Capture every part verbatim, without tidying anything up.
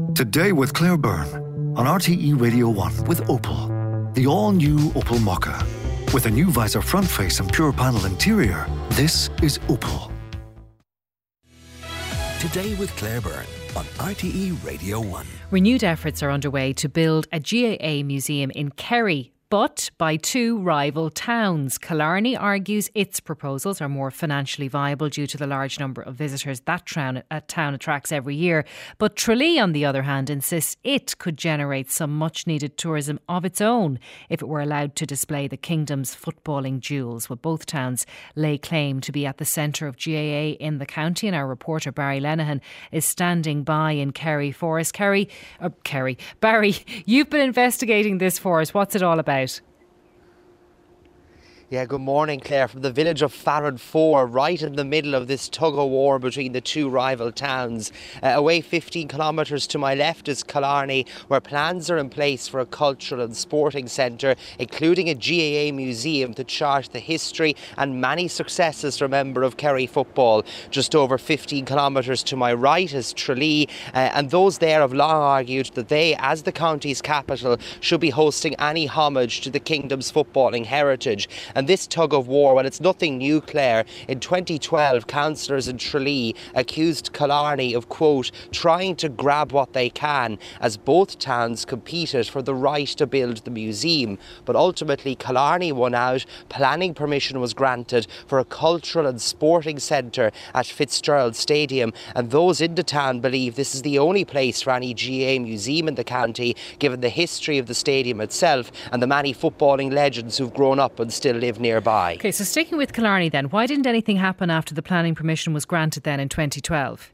Today with Claire Byrne on R T E Radio one with Opel. The all-new Opel Mokka. With a new visor front face and pure panel interior, this is Opel. Today with Claire Byrne on R T E Radio one. Renewed efforts are underway to build a G A A museum in Kerry, but by two rival towns. Killarney argues its proposals are more financially viable due to the large number of visitors that town, uh, town attracts every year. But Tralee, on the other hand, insists it could generate some much needed tourism of its own if it were allowed to display the kingdom's footballing jewels. Well, both towns lay claim to be at the centre of G A A in the county, and our reporter Barry Lenihan is standing by in Kerry for us. Kerry, uh, Kerry, Barry, you've been investigating this for us. What's it all about? Yeah, good morning, Claire. From the village of Farranfore, right in the middle of this tug-of-war between the two rival towns. Uh, away fifteen kilometres to my left is Killarney, where plans are in place for a cultural and sporting centre, including a G A A museum to chart the history and many successes, remember, of Kerry football. Just over fifteen kilometres to my right is Tralee, uh, and those there have long argued that they, as the county's capital, should be hosting any homage to the kingdom's footballing heritage. And this tug-of-war, well, it's nothing new, Claire. In twenty twelve, councillors in Tralee accused Killarney of, quote, trying to grab what they can, as both towns competed for the right to build the museum. But ultimately, Killarney won out. Planning permission was granted for a cultural and sporting centre at Fitzgerald Stadium. And those in the town believe this is the only place for any G A A museum in the county, given the history of the stadium itself and the many footballing legends who've grown up and still live nearby. OK, so sticking with Killarney then, why didn't anything happen after the planning permission was granted then in twenty twelve?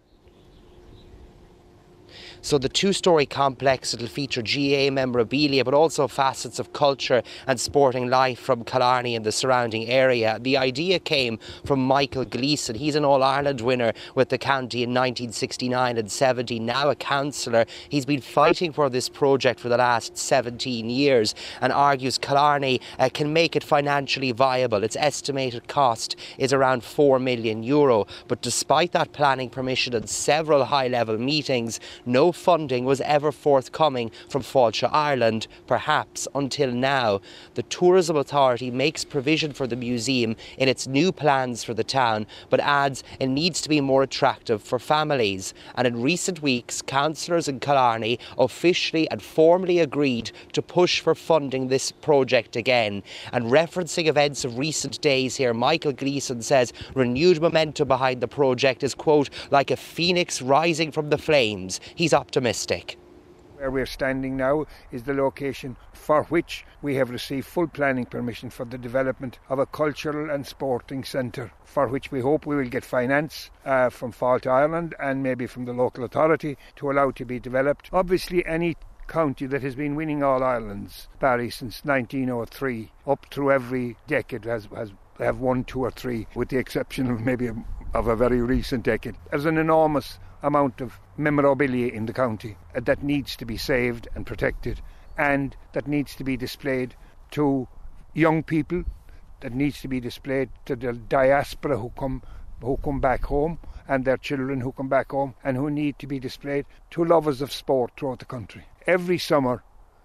So the two-storey complex, it'll feature G A A memorabilia, but also facets of culture and sporting life from Killarney and the surrounding area. The idea came from Michael Gleeson. He's an All-Ireland winner with the county in nineteen sixty-nine and seventy, now a councillor. He's been fighting for this project for the last seventeen years and argues Killarney uh, can make it financially viable. Its estimated cost is around four million euro. But despite that planning permission and several high-level meetings, no funding was ever forthcoming from Fáilte Ireland, perhaps until now. The Tourism Authority makes provision for the museum in its new plans for the town, but adds it needs to be more attractive for families. And in recent weeks, councillors in Killarney officially and formally agreed to push for funding this project again. And referencing events of recent days here, Michael Gleeson says renewed momentum behind the project is, quote, like a phoenix rising from the flames. He's optimistic. Where we're standing now is the location for which we have received full planning permission for the development of a cultural and sporting centre, for which we hope we will get finance uh, from Fáilte Ireland and maybe from the local authority to allow to be developed. Obviously, any county that has been winning All Irelands, Barry, since nineteen oh three, up through every decade has, has have won two or three, with the exception of maybe a, of a very recent decade. There's an enormous amount of memorabilia in the county that needs to be saved and protected, and that needs to be displayed to young people, that needs to be displayed to the diaspora who come who come back home and their children who come back home, and who need to be displayed to lovers of sport throughout the country. Every summer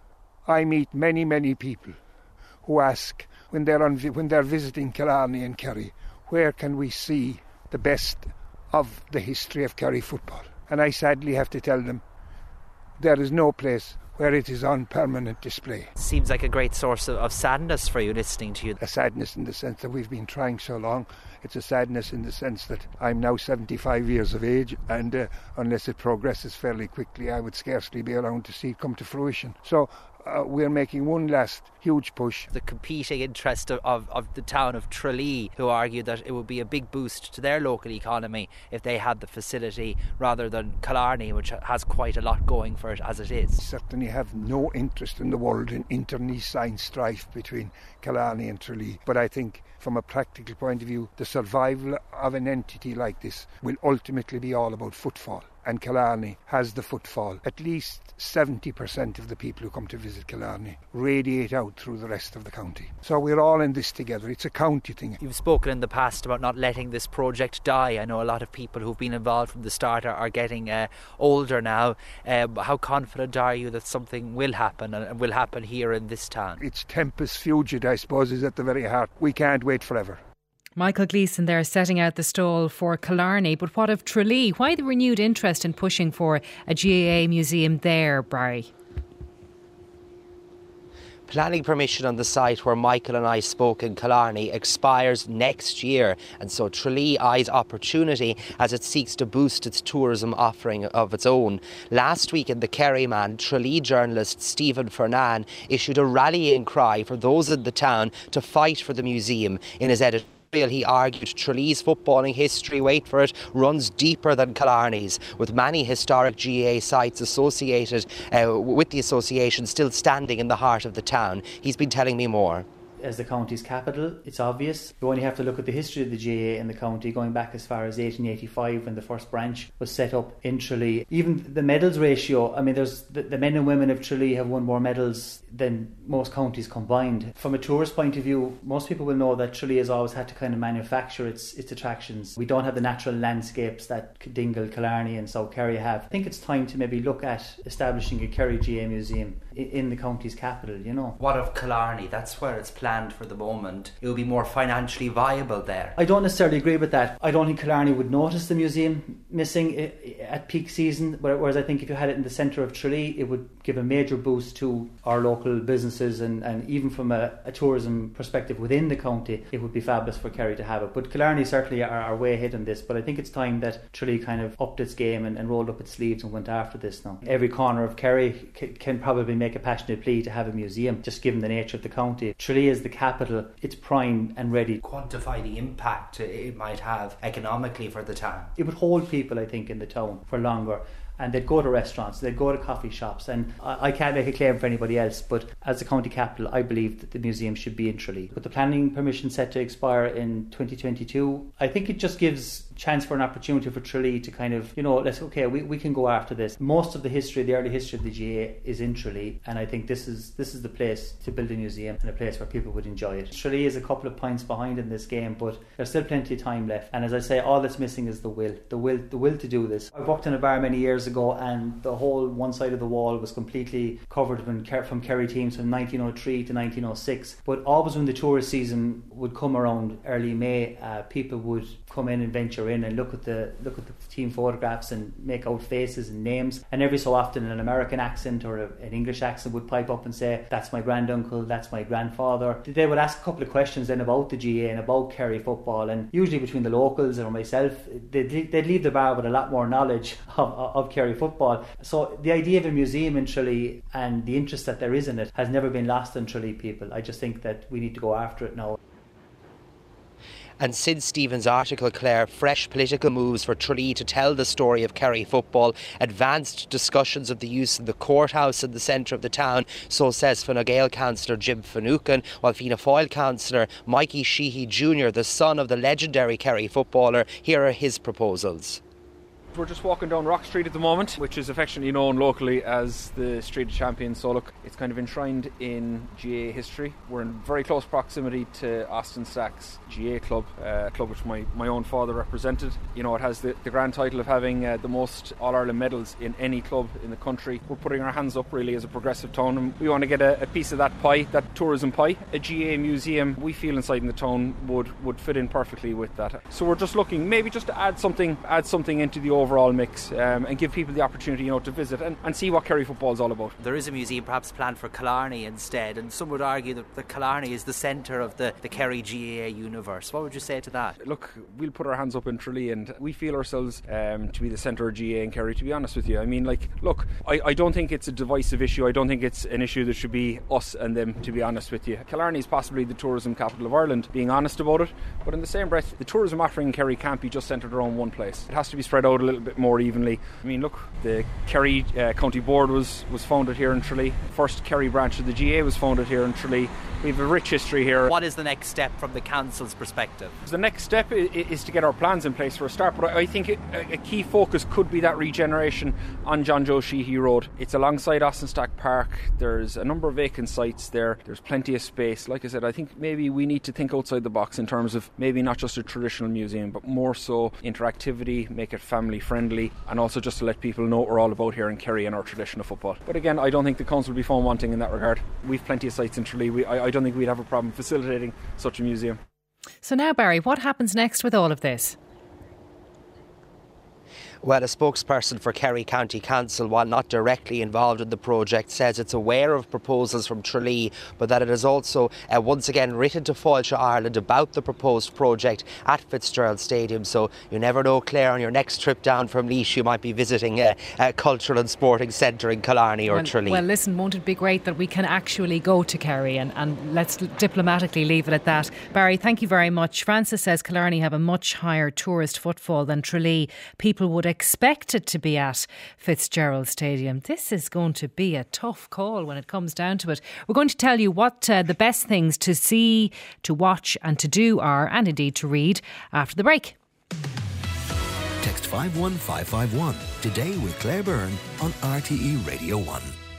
I meet many, many people who ask, when they're, on, when they're visiting Killarney and Kerry, where can we see the best of the history of Kerry football? And I sadly have to tell them there is no place where it is on permanent display. Seems like a great source of, of sadness for you listening to you. A sadness in the sense that we've been trying so long. It's a sadness in the sense that I'm now seventy-five years of age, and uh, unless it progresses fairly quickly, I would scarcely be around to see it come to fruition. So Uh, we're making one last huge push. The competing interest of, of, of the town of Tralee, who argue that it would be a big boost to their local economy if they had the facility rather than Killarney, which has quite a lot going for it as it is. Certainly have no interest in the world in internecine strife between Killarney and Tralee. But I think from a practical point of view, the survival of an entity like this will ultimately be all about footfall. And Killarney has the footfall. At least seventy percent of the people who come to visit Killarney radiate out through the rest of the county. So we're all in this together. It's a county thing. You've spoken in the past about not letting this project die. I know a lot of people who've been involved from the start are, are getting uh, older now. Uh, how confident are you that something will happen and will happen here in this town? It's tempus fugit, I suppose, is at the very heart. We can't wait forever. Michael Gleeson there setting out the stall for Killarney. But what of Tralee? Why the renewed interest in pushing for a G A A museum there, Barry? Planning permission on the site where Michael and I spoke in Killarney expires next year, and so Tralee eyes opportunity as it seeks to boost its tourism offering of its own. Last week in the Kerry Man, Tralee journalist Stephen Fernan issued a rallying cry for those in the town to fight for the museum. In his editorial, he argued Tralee's footballing history, wait for it, runs deeper than Killarney's, with many historic G A A sites associated uh, with the association still standing in the heart of the town. He's been telling me more. As the county's capital, it's obvious. You only have to look at the history of the G A A in the county, going back as far as eighteen eighty-five when the first branch was set up in Tralee. Even the medals ratio, I mean, there's the, the men and women of Tralee have won more medals than most counties combined. From a tourist point of view, most people will know that Tralee has always had to kind of manufacture its its attractions. We don't have the natural landscapes that Dingle, Killarney and South Kerry have. I think it's time to maybe look at establishing a Kerry G A A museum in, in the county's capital, you know. What of Killarney? That's where it's planned for the moment. It will be more financially viable there. I don't necessarily agree with that. I don't think Killarney would notice the museum missing at peak season, whereas I think if you had it in the centre of Tralee, it would give a major boost to our local businesses, and, and even from a, a tourism perspective within the county, it would be fabulous for Kerry to have it. But Killarney certainly are, are way ahead on this, but I think it's time that Tralee kind of upped its game and, and rolled up its sleeves and went after this now. Every corner of Kerry c- can probably make a passionate plea to have a museum, just given the nature of the county. Tralee is the capital, it's primed and ready. Quantify the impact it might have economically for the town. It would hold people, I think, in the town for longer. And they'd go to restaurants, they'd go to coffee shops, and I, I can't make a claim for anybody else, but as the county capital, I believe that the museum should be in Tralee. But the planning permission set to expire in twenty twenty-two, I think it just gives chance for an opportunity for Tralee to kind of, you know, let's okay, we, we can go after this. Most of the history, the early history of the G A A is in Tralee, and I think this is this is the place to build a museum and a place where people would enjoy it. Tralee is a couple of points behind in this game, but there's still plenty of time left. And as I say, all that's missing is the will, the will, the will to do this. I worked in a bar many years ago, and the whole one side of the wall was completely covered from, from Kerry teams from nineteen oh three to nineteen oh six. But always when the tourist season would come around early May, uh, people would come in and venture in and look at the look at the team photographs and make out faces and names. And every so often an American accent or a, an English accent would pipe up and say, "That's my granduncle, that's my grandfather." They would ask a couple of questions then about the G A A and about Kerry football, and usually between the locals or myself, they'd, they'd leave the bar with a lot more knowledge of, of Kerry football. So the idea of a museum in Tralee and the interest that there is in it has never been lost on Tralee people. I just think that we need to go after it now. And since Stephen's article, Claire, fresh political moves for Tralee to tell the story of Kerry football, advanced discussions of the use of the courthouse in the centre of the town, so says Fine Gael councillor Jim Finucane, while Fianna Fáil councillor Mikey Sheehy Junior, the son of the legendary Kerry footballer, here are his proposals. We're just walking down Rock Street at the moment, which is affectionately known locally as the Street of Champions. So look, it's kind of enshrined in G A A history. We're in very close proximity to Austin Stack's G A A club, uh, a club which my, my own father represented. You know, it has the, the grand title of having uh, the most All-Ireland medals in any club in the country. We're putting our hands up really as a progressive town, and we want to get a, a piece of that pie, that tourism pie. A G A A museum, we feel inside in the town, would, would fit in perfectly with that. So we're just looking maybe just to add something, add something into the overall mix, um, and give people the opportunity, you know, to visit and, and see what Kerry football is all about. There is a museum perhaps planned for Killarney instead, and some would argue that, that Killarney is the centre of the, the Kerry G A A universe. What would you say to that? Look, we'll put our hands up in Tralee, and we feel ourselves um, to be the centre of G A A in Kerry, to be honest with you. I mean, like, look, I, I don't think it's a divisive issue. I don't think it's an issue that should be us and them, to be honest with you. Killarney is possibly the tourism capital of Ireland, being honest about it, but in the same breath, the tourism offering in Kerry can't be just centred around one place. It has to be spread out a little bit more evenly. I mean, look, the Kerry uh, County Board was, was founded here in Tralee. First Kerry branch of the G A A was founded here in Tralee. We have a rich history here. What is the next step from the council's perspective? The next step is to get our plans in place for a start, but I think a key focus could be that regeneration on John Joe Sheehy Road. It's alongside Austin Stack Park. There's a number of vacant sites there. There's plenty of space. Like I said, I think maybe we need to think outside the box in terms of maybe not just a traditional museum, but more so interactivity, make it family friendly, and also just to let people know what we're all about here in Kerry and our tradition of football. But again, I don't think the council will be found wanting in that regard. We've plenty of sites in Tralee. We, I, I don't think we'd have a problem facilitating such a museum. So now, Barry, what happens next with all of this? Well, a spokesperson for Kerry County Council, while not directly involved in the project, says it's aware of proposals from Tralee, but that it has also uh, once again written to Fáilte Ireland about the proposed project at Fitzgerald Stadium. So you never know, Claire, on your next trip down from Laois, you might be visiting a, a cultural and sporting centre in Killarney or well, Tralee. Well, listen, won't it be great that we can actually go to Kerry, and, and let's diplomatically leave it at that. Barry, thank you very much. Francis says Killarney have a much higher tourist footfall than Tralee. People would expected to be at Fitzgerald Stadium. This is going to be a tough call when it comes down to it. We're going to tell you what uh, the best things to see, to watch and to do are, and indeed to read, after the break. Text five one five five one today with Claire Byrne on R T E Radio one.